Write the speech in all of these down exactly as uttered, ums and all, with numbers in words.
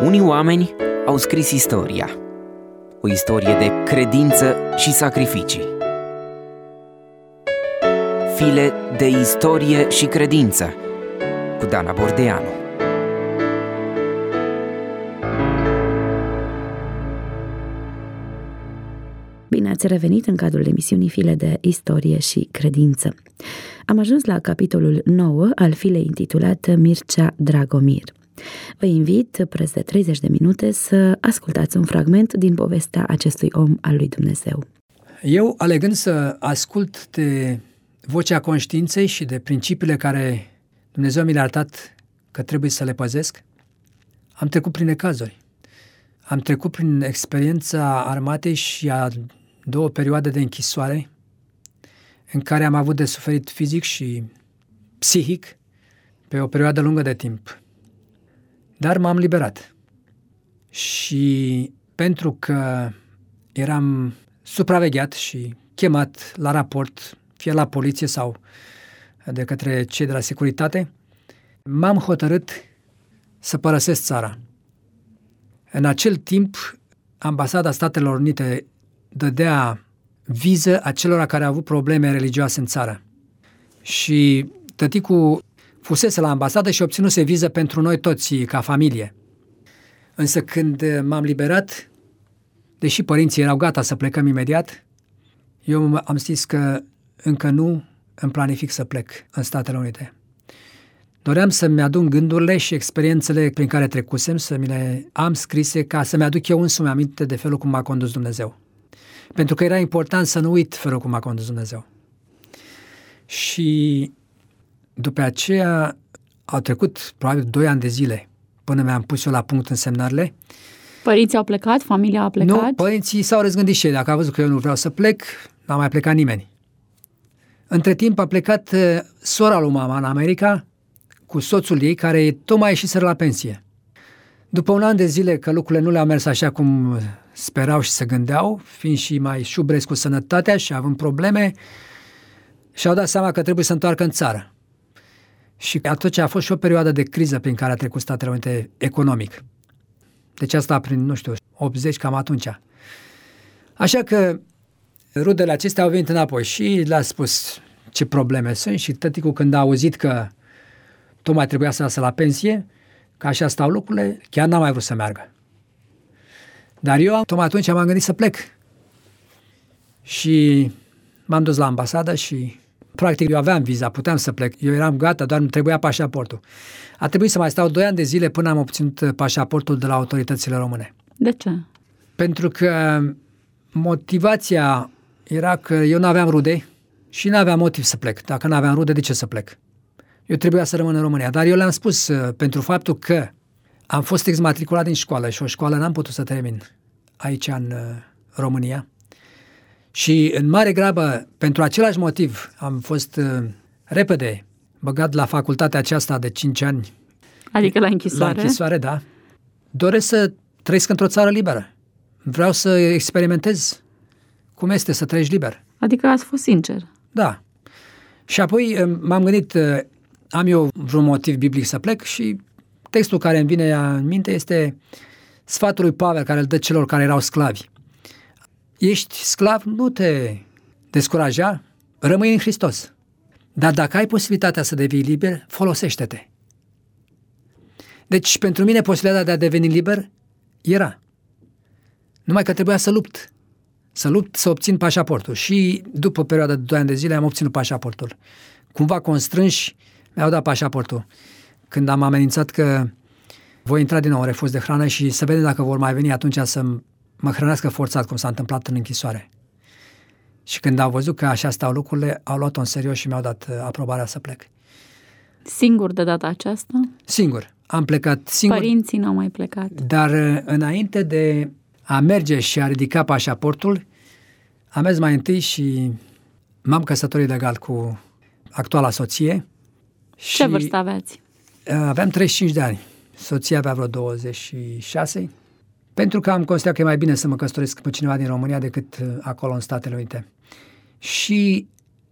Unii oameni au scris istoria, o istorie de credință și sacrificii. File de istorie și credință cu Dana Bordeanu. Bine ați revenit în cadrul emisiunii File de istorie și credință. Am ajuns la capitolul nouă al filei intitulat Mircea Dragomir. Vă invit, preț de treizeci de minute, să ascultați un fragment din povestea acestui om al lui Dumnezeu. Eu, alegând să ascult de vocea conștiinței și de principiile care Dumnezeu mi le-a arătat că trebuie să le păzesc, am trecut prin necazuri. Am trecut prin experiența armatei și a două perioade de închisoare în care am avut de suferit fizic și psihic pe o perioadă lungă de timp. Dar m-am liberat. Și pentru că eram supravegheat și chemat la raport, fie la poliție sau de către cei de la securitate, m-am hotărât să părăsesc țara. În acel timp, Ambasada Statelor Unite dădea viză acelora care au avut probleme religioase în țară. Și tăticul fusese la ambasadă și obținuse viză pentru noi toți, ca familie. Însă când m-am liberat, deși părinții erau gata să plecăm imediat, eu am zis că încă nu îmi planific să plec în Statele Unite. Doream să-mi adun gândurile și experiențele prin care trecusem, să mi le am scrise ca să-mi aduc eu însumi aminte de felul cum m-a condus Dumnezeu. Pentru că era important să nu uit felul cum m-a condus Dumnezeu. Și după aceea au trecut probabil doi ani de zile până mi-am pus eu la punct însemnările. Părinții au plecat? Familia a plecat? Nu, părinții s-au răzgândit și ei. Dacă au văzut că eu nu vreau să plec, n-a mai plecat nimeni. Între timp a plecat uh, sora lui mama în America cu soțul ei, care tocmai ieșiseră la pensie. După un an de zile că lucrurile nu le-au mers așa cum sperau și se gândeau, fiind și mai șubrezi cu sănătatea și având probleme, și-au dat seama că trebuie să întoarcă în țară. Și atunci a fost și o perioadă de criză prin care a trecut Statele Unite economic. Deci asta prin, nu știu, optzeci, cam atunci. Așa că rudele acestea au venit înapoi și le-a spus ce probleme sunt și tăticul, când a auzit că tocmai trebuia să iasă la pensie, că așa stau lucrurile, chiar n-a mai vrut să meargă. Dar eu tocmai atunci m-am gândit să plec. Și m-am dus la ambasadă și practic eu aveam viza, puteam să plec. Eu eram gata, doar îmi trebuia pașaportul. A trebuit să mai stau doi ani de zile până am obținut pașaportul de la autoritățile române. De ce? Pentru că motivația era că eu n-aveam rude și n-aveam motiv să plec. Dacă n-aveam rude, de ce să plec? Eu trebuia să rămân în România. Dar eu le-am spus, pentru faptul că am fost exmatriculat din școală și o școală n-am putut să termin aici în România. Și în mare grabă, pentru același motiv, am fost uh, repede băgat la facultatea aceasta de cinci ani. Adică la închisoare? La închisoare, da. Doresc să trăiesc într-o țară liberă. Vreau să experimentez cum este să trăiești liber. Adică ați fost sincer. Da. Și apoi uh, m-am gândit, uh, am eu vreun motiv biblic să plec și textul care îmi vine în minte este sfatul lui Pavel, care îl dă celor care erau sclavi. Ești sclav, nu te descuraja, rămâi în Hristos. Dar dacă ai posibilitatea să devii liber, folosește-te. Deci, pentru mine, posibilitatea de a deveni liber era. Numai că trebuia să lupt. Să lupt, să obțin pașaportul. Și după o perioadă de doi ani de zile am obținut pașaportul. Cumva constrânși, mi-au dat pașaportul. Când am amenințat că voi intra din nou în refuz de hrană și să vedem dacă vor mai veni atunci să mă hrănească forțat, cum s-a întâmplat în închisoare. Și când au văzut că așa stau lucrurile, au luat-o în serios și mi-au dat aprobarea să plec. Singur de data aceasta? Singur. Am plecat singur. Părinții n-au mai plecat. Dar înainte de a merge și a ridica pașaportul, am mers mai întâi și m-am căsătorit legal cu actuala soție. Ce vârstă aveați? Aveam treizeci și cinci de ani. Soția avea vreo douăzeci și șase. Pentru că am considerat că e mai bine să mă căsătoresc cu cineva din România decât acolo în Statele Unite. Și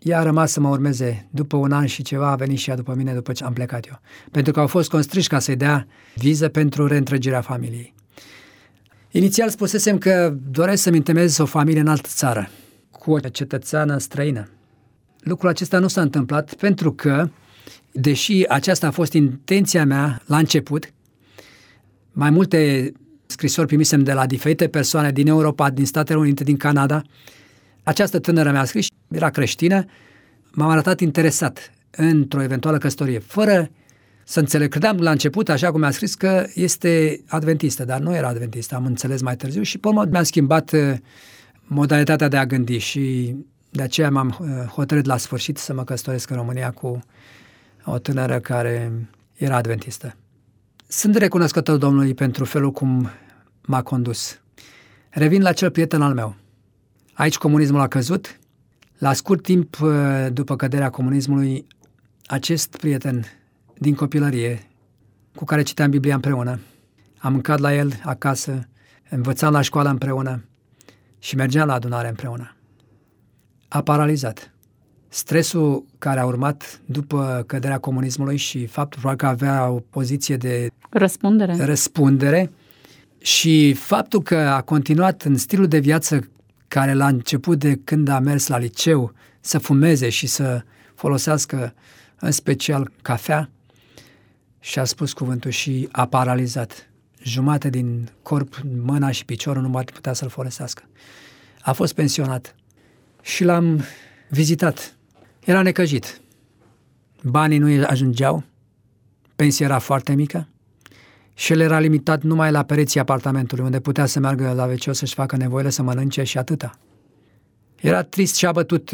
ea a rămas să mă urmeze. După un an și ceva a venit și ea după mine după ce am plecat eu. Pentru că au fost constriși ca să-i dea viză pentru reîntregirea familiei. Inițial spusesem că doresc să-mi întemeiez o familie în altă țară, cu o cetățeană străină. Lucrul acesta nu s-a întâmplat pentru că, deși aceasta a fost intenția mea la început, mai multe scrisori primisem de la diferite persoane din Europa, din Statele Unite, din Canada. Această tânără mi-a scris, era creștină, m-am arătat interesat într-o eventuală căsătorie, fără să înțeleg. Credeam la început, așa cum mi-a scris, că este adventistă, dar nu era adventistă, am înțeles mai târziu și pe urmă mi-am schimbat modalitatea de a gândi și de aceea m-am hotărât la sfârșit să mă căsătoresc în România cu o tânără care era adventistă. Sunt recunoscător Domnului pentru felul cum m-a condus. Revin la cel prieten al meu. Aici comunismul a căzut. La scurt timp după căderea comunismului, acest prieten din copilărie, cu care citeam Biblia împreună, am mâncat la el acasă, învățam la școală împreună și mergeam la adunare împreună. A paralizat. Stresul care a urmat după căderea comunismului și faptul că avea o poziție de răspundere, răspundere și faptul că a continuat în stilul de viață care la început de când a mers la liceu să fumeze și să folosească în special cafea, și a spus cuvântul și a paralizat. Jumate din corp, mâna și piciorul nu mai putea să-l folosească. A fost pensionat și l-am vizitat. Era necăjit. Banii nu ajungeau, pensia era foarte mică și el era limitat numai la pereții apartamentului, unde putea să meargă la ve ce să-și facă nevoile, să mănânce și atâta. Era trist și abătut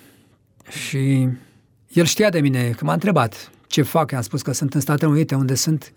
și el știa de mine, că m-a întrebat ce fac, i-am spus că sunt în Statele Unite, unde sunt,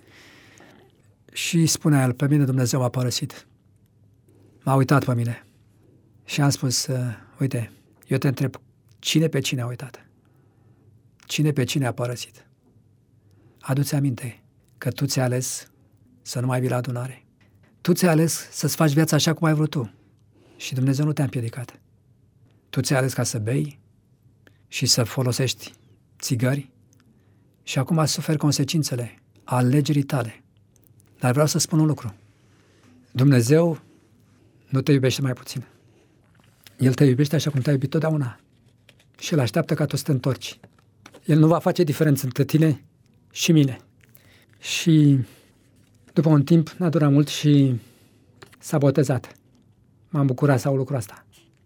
și spunea el, pe mine Dumnezeu m-a părăsit. M-a uitat pe mine și am spus, uite, eu te întreb, cine pe cine a uitat? Cine pe cine a părăsit? Adu-ți aminte că tu ți-ai ales să nu mai vii la adunare. Tu ți-ai ales să-ți faci viața așa cum ai vrut tu și Dumnezeu nu te-a împiedicat. Tu ți-ai ales ca să bei și să folosești țigări și acum suferi consecințele alegerii tale. Dar vreau să spun un lucru. Dumnezeu nu te iubește mai puțin. El te iubește așa cum te-a iubit totdeauna și El așteaptă ca tu să te întorci. El nu va face diferență între tine și mine. Și după un timp, n-a durat mult și s-a botezat. M-am bucurat să aud lucrul ăsta.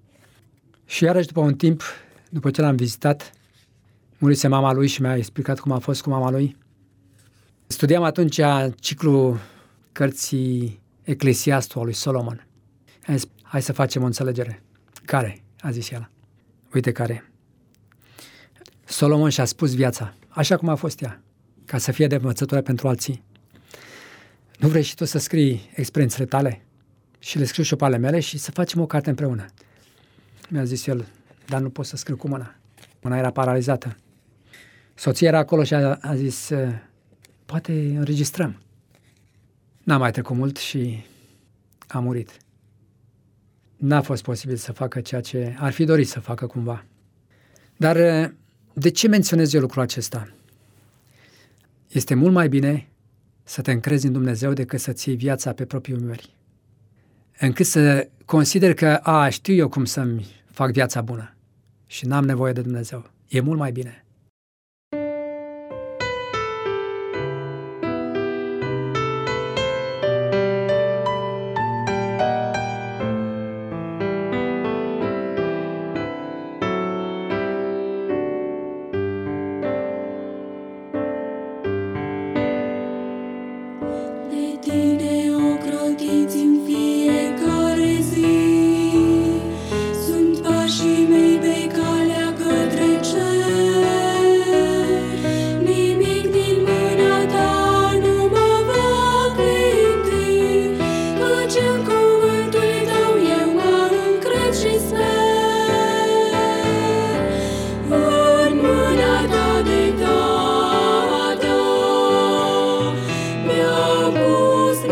Și iarăși după un timp, după ce l-am vizitat, murise mama lui și mi-a explicat cum a fost cu mama lui. Studiam atunci ciclul cărții Eclesiastul al lui Solomon. Am zis, hai să facem o înțelegere. Care? A zis el. Uite care. Solomon și-a spus viața, așa cum a fost ea, ca să fie de învățătură pentru alții. Nu vrei și tu să scrii experiențele tale? Și le scriu și eu pe ale mele și să facem o carte împreună. Mi-a zis el, dar nu pot să scriu cu mâna. Mâna era paralizată. Soția era acolo și a, a zis, poate înregistrăm. N-a mai trecut mult și a murit. N-a fost posibil să facă ceea ce ar fi dorit să facă cumva. Dar de ce menționez eu lucrul acesta? Este mult mai bine să te încrezi în Dumnezeu decât să-ți iei viața pe proprii umeri. Încât să consider că, a, știu eu cum să-mi fac viața bună și n-am nevoie de Dumnezeu. E mult mai bine. Pus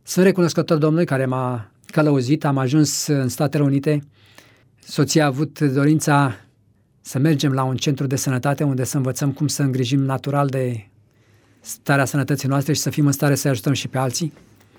Sunt recunoscător Domnului care m-a călăuzit, am ajuns în Statele Unite. Soția a avut dorința să mergem la un centru de sănătate unde să învățăm cum să îngrijim natural de starea sănătății noastre și să fim în stare să ajutăm și pe alții.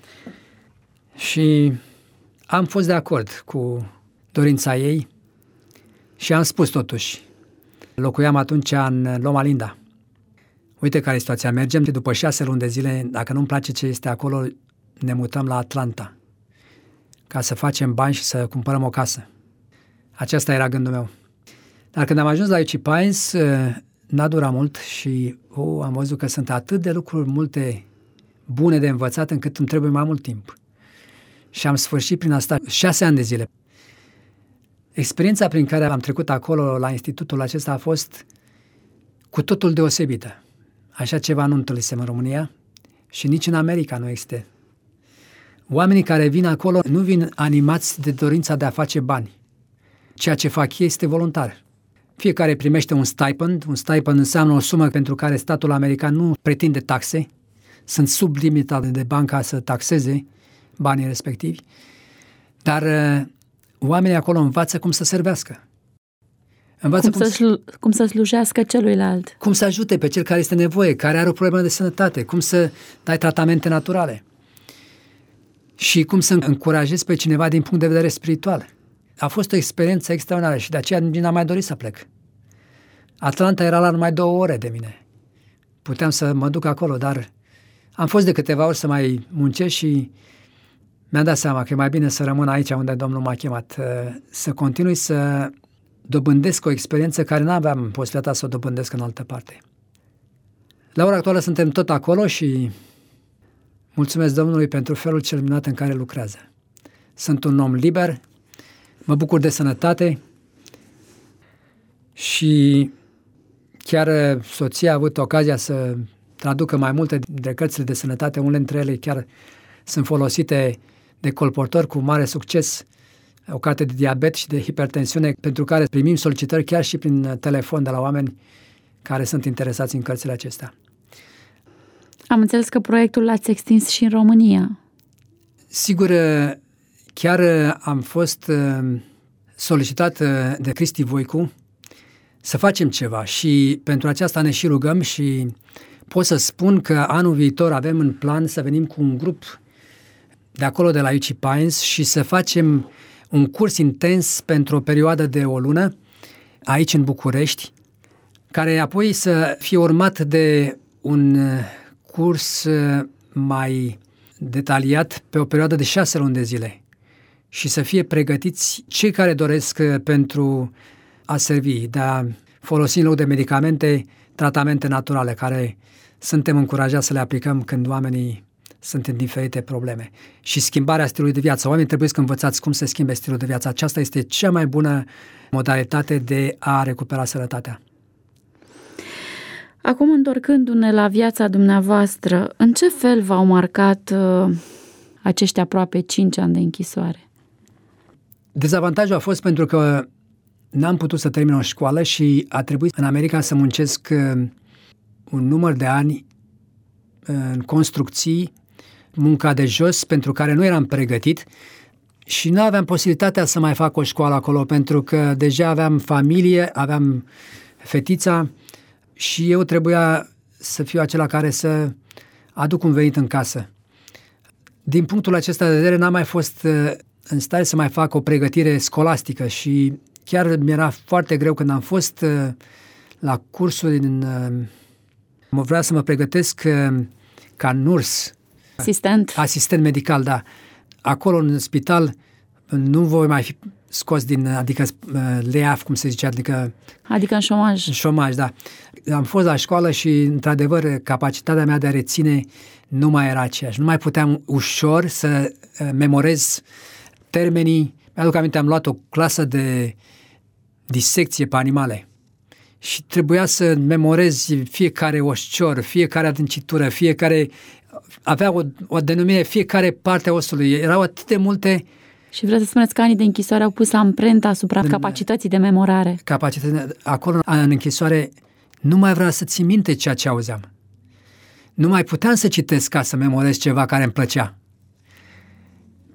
Și am fost de acord cu dorința ei și am spus totuși. Locuiam atunci în Loma Linda. Uite care e situația. Mergem și după șase luni de zile, dacă nu-mi place ce este acolo, ne mutăm la Atlanta ca să facem bani și să cumpărăm o casă. Acesta era gândul meu. Dar când am ajuns la U C Pines, n-a durat mult și oh, am văzut că sunt atât de lucruri multe bune de învățat încât îmi trebuie mai mult timp. Și am sfârșit prin asta șase ani de zile. Experiența prin care am trecut acolo la institutul acesta a fost cu totul deosebită. Așa ceva nu întâlnisem în România și nici în America nu există. Oamenii care vin acolo nu vin animați de dorința de a face bani. Ceea ce fac ei este voluntar. Fiecare primește un stipend. Un stipend înseamnă o sumă pentru care statul american nu pretinde taxe. Sunt sub limita de bani ca să taxeze banii respectivi. Dar uh, oamenii acolo învață cum să servească. Învață cum, cum, să slu- cum să slujească celuilalt. Cum să ajute pe cel care este nevoie, care are o problemă de sănătate, cum să dai tratamente naturale și cum să încurajezi pe cineva din punct de vedere spiritual. A fost o experiență extraordinară și de aceea n-am mai dorit să plec. Atlanta era la numai două ore de mine. Puteam să mă duc acolo, dar am fost de câteva ori să mai muncesc și mi-am dat seama că e mai bine să rămân aici unde Domnul m-a chemat, să continui să dobândesc o experiență care n-aveam posibilitatea să o dobândesc în altă parte. La ora actuală suntem tot acolo și mulțumesc Domnului pentru felul cel minunat în care lucrează. Sunt un om liber, mă bucur de sănătate și chiar soția a avut ocazia să traducă mai multe dintre cărțile de sănătate, unele dintre ele chiar sunt folosite de colportori cu mare succes, o carte de diabet și de hipertensiune, pentru care primim solicitări chiar și prin telefon de la oameni care sunt interesați în cărțile acestea. Am înțeles că proiectul l-ați extins și în România. Sigur, chiar am fost solicitat de Cristi Voicu să facem ceva și pentru aceasta ne și rugăm și pot să spun că anul viitor avem în plan să venim cu un grup de acolo de la U C Pines și să facem un curs intens pentru o perioadă de o lună aici în București, care apoi să fie urmat de un curs mai detaliat pe o perioadă de șase luni de zile și să fie pregătiți cei care doresc pentru a servi, de a folosi în loc de medicamente, tratamente naturale, care suntem încurajați să le aplicăm când oamenii sunt în diferite probleme. Și schimbarea stilului de viață. Oamenii trebuie să învățați cum se schimbe stilul de viață. Aceasta este cea mai bună modalitate de a recupera sănătatea. Acum, întorcându-ne la viața dumneavoastră, în ce fel v-au marcat uh, acești aproape cinci ani de închisoare? Dezavantajul a fost pentru că n-am putut să termin o școală și a trebuit în America să muncesc uh, un număr de ani uh, în construcții, munca de jos, pentru care nu eram pregătit și nu aveam posibilitatea să mai fac o școală acolo, pentru că deja aveam familie, aveam fetița și eu trebuia să fiu acela care să aduc un venit în casă. Din punctul acesta de vedere n-am mai fost în stare să mai fac o pregătire scolastică și chiar mi-era foarte greu când am fost la cursuri din... Vreau să mă pregătesc ca nurs. Asistent. Asistent medical, da. Acolo, în spital, nu voi mai fi scos din, adică lay-off, cum se zice, adică... Adică în șomaj. În șomaj, da. Am fost la școală și, într-adevăr, capacitatea mea de a reține nu mai era aceeași. Nu mai puteam ușor să memorez termenii. Mi-aduc aminte, am luat o clasă de disecție pe animale și trebuia să memorez fiecare oșcior, fiecare adâncitură, fiecare... avea o, o denumire, fiecare parte a osului. Erau atât de multe... Și vreau să spuneți că anii de închisoare au pus amprenta asupra în, capacității de memorare. Capacitatea, acolo, în închisoare, nu mai vreau să țin minte ceea ce auzeam. Nu mai puteam să citesc ca să memorez ceva care îmi plăcea.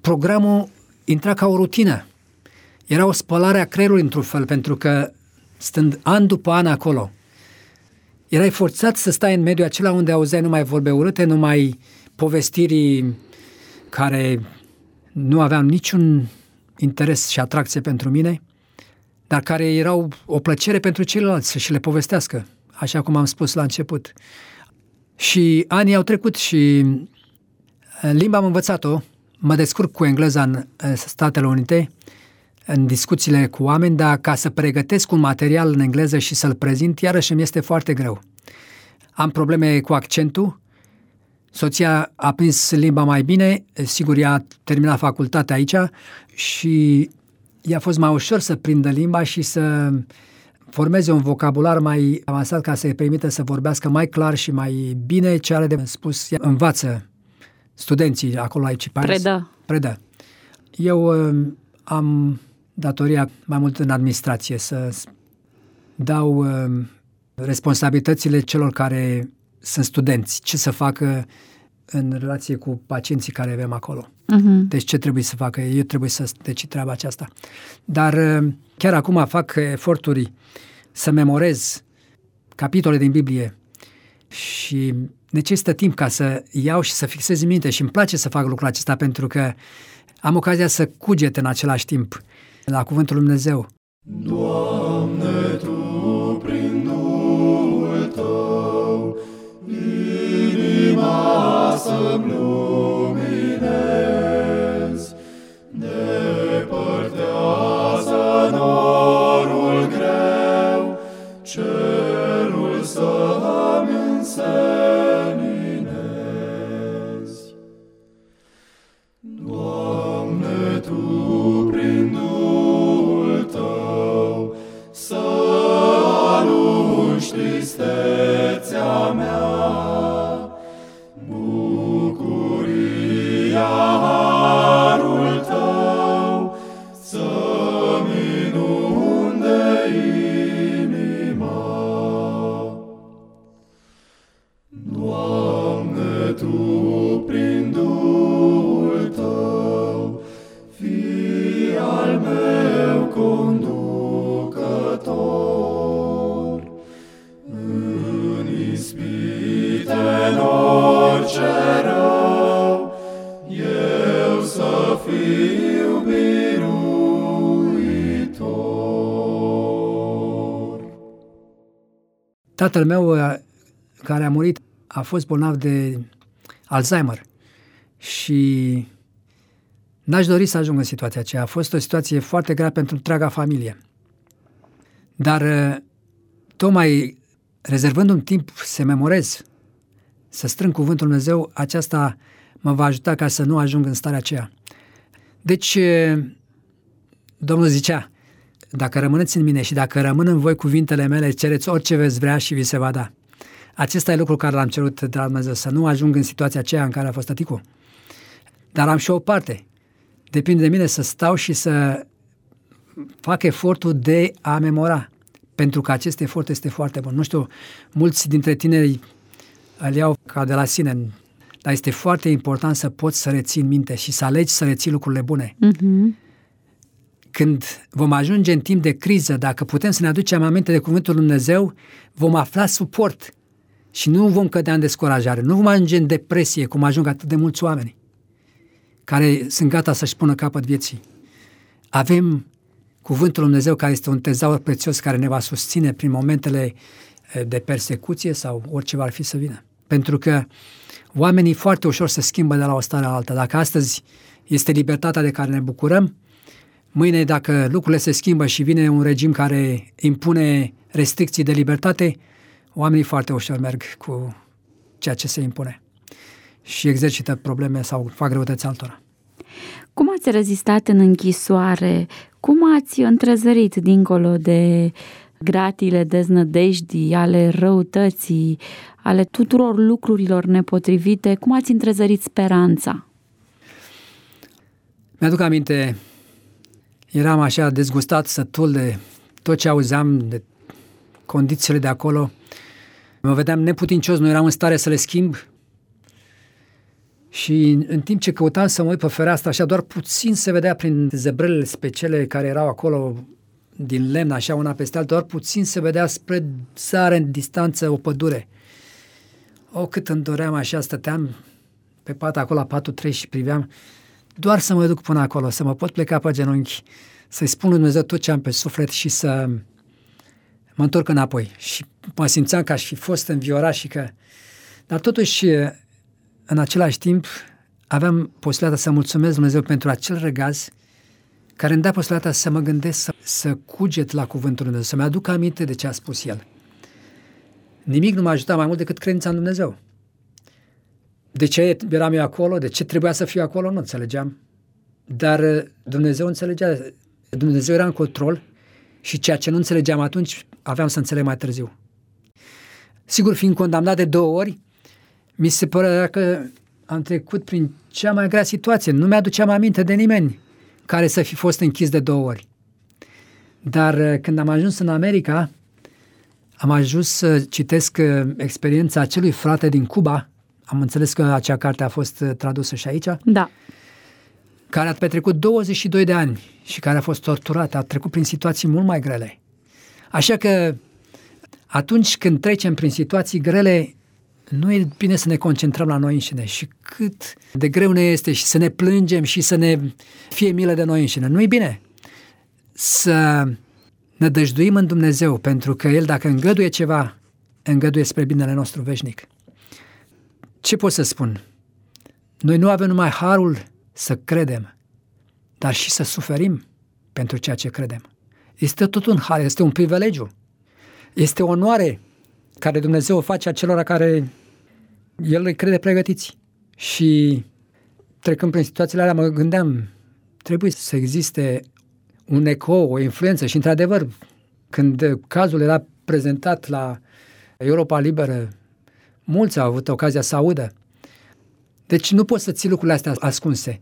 programul intra ca o rutină. Era o spălare a creierului într-un fel, pentru că stând an după an acolo, erai forțat să stai în mediul acela unde auzeai numai vorbe urâte, numai povestiri care nu aveau niciun interes și atracție pentru mine, dar care erau o plăcere pentru ceilalți să și le povestească, așa cum am spus la început. Și anii au trecut și limba am învățat-o, mă descurc cu engleza în Statele Unite, în discuțiile cu oameni, dar ca să pregătesc un material în engleză și să-l prezint, iarăși îmi este foarte greu. Am probleme cu accentul, soția a prins limba mai bine, sigur, ea a terminat facultatea aici și i-a fost mai ușor să prindă limba și să formeze un vocabular mai avansat ca să-i permită să vorbească mai clar și mai bine ce are de spus. Ea învață studenții acolo aici. Predă. Predă. Eu uh, am datoria mai mult în administrație să dau uh, responsabilitățile celor care sunt studenți, ce să facă în relație cu pacienții care avem acolo. Uh-huh. Deci ce trebuie să facă? Eu trebuie să decid treaba aceasta. Dar uh, chiar acum fac eforturi să memorez capitole din Biblie și necesită timp ca să iau și să fixez în minte și îmi place să fac lucrul acesta pentru că am ocazia să cuget în același timp la Cuvântul Lui Dumnezeu. Doamne, Tu prin Duhul Tău inima să-mi luminezi, depărtează norul greu, cerul să-mi înseninezi. Doamne, Tu prin Duhul Tău să alungi tristețea mea, bucuria harul Tău să-mi inunde inima. Doamne, Tu prin Duhul Tău fii al meu conducător, în ispite, în orice rău, eu să fiu biruitor. Tatăl meu, care a murit, a fost bolnav de Alzheimer și n-aș dori să ajung în situația aceea. A fost o situație foarte grea pentru întreaga familie. Dar tocmai rezervându-mi timp să memorez, să strâng Cuvântul Lui Dumnezeu, aceasta mă va ajuta ca să nu ajung în starea aceea. Deci, Domnul zicea, dacă rămâneți în mine și dacă rămân în voi cuvintele mele, cereți orice veți vrea și vi se va da. Acesta e lucrul care l-am cerut de la Dumnezeu, să nu ajung în situația aceea în care a fost tăticul. Dar am și o parte. Depinde de mine să stau și să fac efortul de a memora, pentru că acest efort este foarte bun. Nu știu, mulți dintre tineri îl iau ca de la sine, dar este foarte important să poți să reții în minte și să alegi să reții lucrurile bune. Uh-huh. Când vom ajunge în timp de criză, dacă putem să ne aducem aminte de Cuvântul Lui Dumnezeu, vom afla suport și nu vom cădea în descurajare, nu vom ajunge în depresie, cum ajung atât de mulți oameni care sunt gata să-și pună capăt vieții. Avem Cuvântul Lui Dumnezeu, care este un tezaur prețios care ne va susține prin momentele de persecuție sau orice va fi să vină. Pentru că oamenii foarte ușor se schimbă de la o stare la alta. Dacă astăzi este libertatea de care ne bucurăm, mâine, dacă lucrurile se schimbă și vine un regim care impune restricții de libertate, oamenii foarte ușor merg cu ceea ce se impune și exercită probleme sau fac greutăți altora. Cum ați rezistat în închisoare? Cum ați întrezărit dincolo de gratiile deznădejdii, ale răutății, ale tuturor lucrurilor nepotrivite? Cum ați întrezărit speranța? Mi-aduc aminte, eram așa dezgustat, sătul de tot ce auzeam, de condițiile de acolo. Mă vedeam neputincios, nu eram în stare să le schimb Și în timp ce căutam să mă uit pe fereastră, așa doar puțin se vedea prin zebrelele speciale care erau acolo din lemn, așa una peste alta, doar puțin se vedea spre sare în distanță o pădure. O, cât îmi doream așa, stăteam pe pat acolo la patul trei și priveam, doar să mă duc până acolo, să mă pot pleca pe genunchi, să-i spun lui Dumnezeu tot ce am pe suflet și să mă întorc înapoi. Și mă simțeam că aș fi fost înviorat și că... Dar totuși, în același timp, aveam posibilitatea să mulțumesc Dumnezeu pentru acel răgaz care îmi dea posibilitatea să mă gândesc, să, să cuget la cuvântul Dumnezeu, să-mi aduc aminte de ce a spus El. Nimic nu m-a ajutat mai mult decât credința în Dumnezeu. De ce eram eu acolo, de ce trebuia să fiu acolo, nu înțelegeam. Dar Dumnezeu înțelegea, Dumnezeu era în control și ceea ce nu înțelegeam atunci, aveam să înțeleg mai târziu. Sigur, fiind condamnat de două ori, mi se părea că am trecut prin cea mai grea situație. Nu mi-aduceam aminte de nimeni care să fi fost închis de două ori. Dar când am ajuns în America, am ajuns să citesc experiența acelui frate din Cuba. Am înțeles că acea carte a fost tradusă și aici. Da. Care a petrecut douăzeci și doi de ani și care a fost torturat, a trecut prin situații mult mai grele. Așa că atunci când trecem prin situații grele, nu e bine să ne concentrăm la noi înșine și cât de greu ne este și să ne plângem și să ne fie milă de noi înșine. Nu e bine să ne dăjduim în Dumnezeu, pentru că El, dacă îngăduie ceva, îngăduie spre binele nostru veșnic. Ce pot să spun? Noi nu avem numai harul să credem, dar și să suferim pentru ceea ce credem. Este tot un har, este un privilegiu. Este o onoare care Dumnezeu o face acelora care El îi crede pregătiți. Și trecând prin situațiile alea, mă gândeam, trebuie să existe un ecou, o influență și, într-adevăr, când cazul era prezentat la Europa Liberă, mulți au avut ocazia să audă. Deci nu poți să ții lucrurile astea ascunse.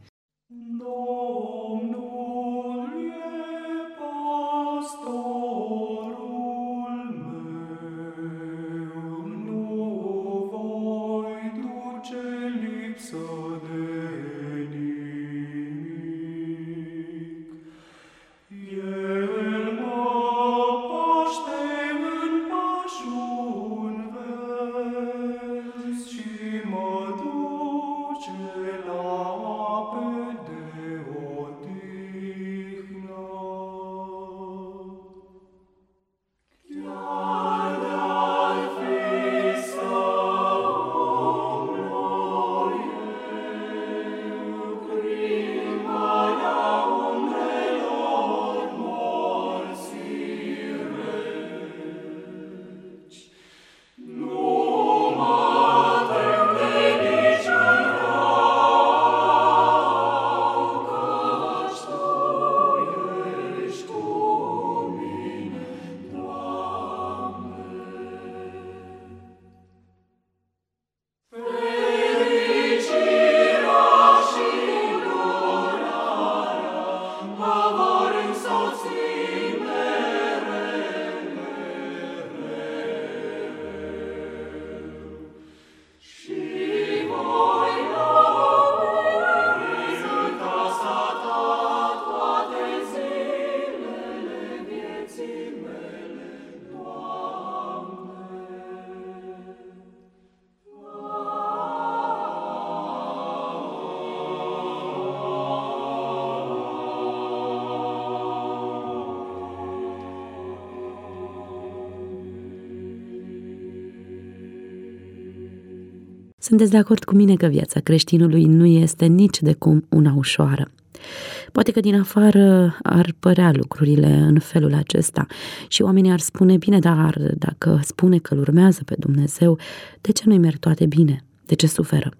Sunteți de acord cu mine că viața creștinului nu este nici de cum una ușoară. Poate că din afară ar părea lucrurile în felul acesta și oamenii ar spune, bine, dar dacă spune că îl urmează pe Dumnezeu, de ce nu-i merg toate bine? De ce suferă?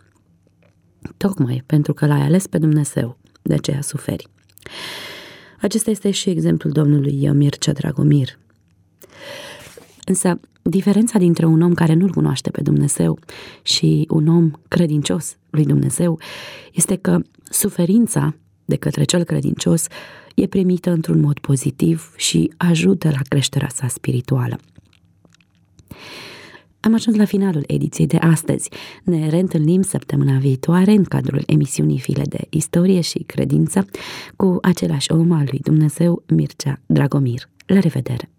Tocmai pentru că l-ai ales pe Dumnezeu, de aceea suferi. Acesta este și exemplul domnului Mircea Dragomir. Însă, diferența dintre un om care nu-L cunoaște pe Dumnezeu și un om credincios lui Dumnezeu este că suferința de către cel credincios e primită într-un mod pozitiv și ajută la creșterea sa spirituală. Am ajuns la finalul ediției de astăzi. Ne reîntâlnim săptămâna viitoare în cadrul emisiunii File de Istorie și Credință cu același om al lui Dumnezeu, Mircea Dragomir. La revedere!